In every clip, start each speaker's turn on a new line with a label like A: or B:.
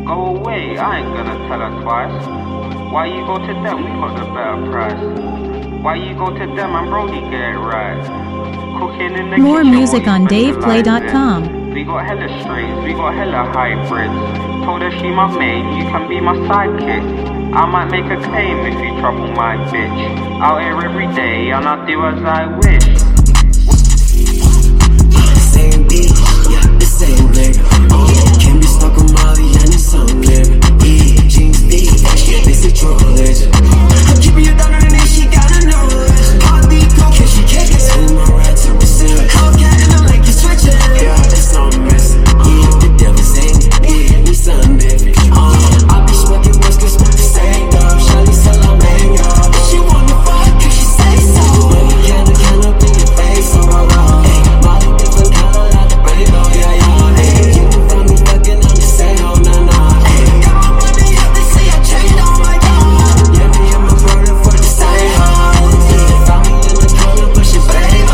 A: Go away, I ain't gonna tell her twice. Why you go to them, we got the better price. Why you go to them and Brody get it right. Cooking in the
B: More
A: kitchen,
B: music
A: what
B: on
A: you specialize
B: DavePlay.com.
A: in. We got hella strains, we got hella hybrids. Told her she my main, you can be my sidekick. I might make a claim if you trouble my bitch. Out here every day and I do as I wish.
C: Same beat, yeah, the same nigga. Can't be stuck on Molly and it's some nigga. Jeans deep, yeah, this is true legend. I'm keeping you down on the knee, she gotta know it. All deep, can she kick it? Tell my right to receive it. Cold cat and I'm like you switching. Yeah, that's all I'm missing. Yeah, the devil's ain't it. Yeah, we son, baby. I be smoking whiskey, smoke the same dog. Shawty sell her mango. If she wanna fuck, can she say so? Money can up in your face, so hey, Molly different color like the rainbow, yeah, yeah. Hey, you can find me fucking on the same hole, nah, nah. Hey, got my money up, they say I changed, oh my god. Yeah, me and my brother for the same hole. Yeah, found me in the corner, pushing baby.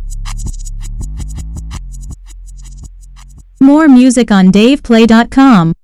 B: More music on DavePlay.com.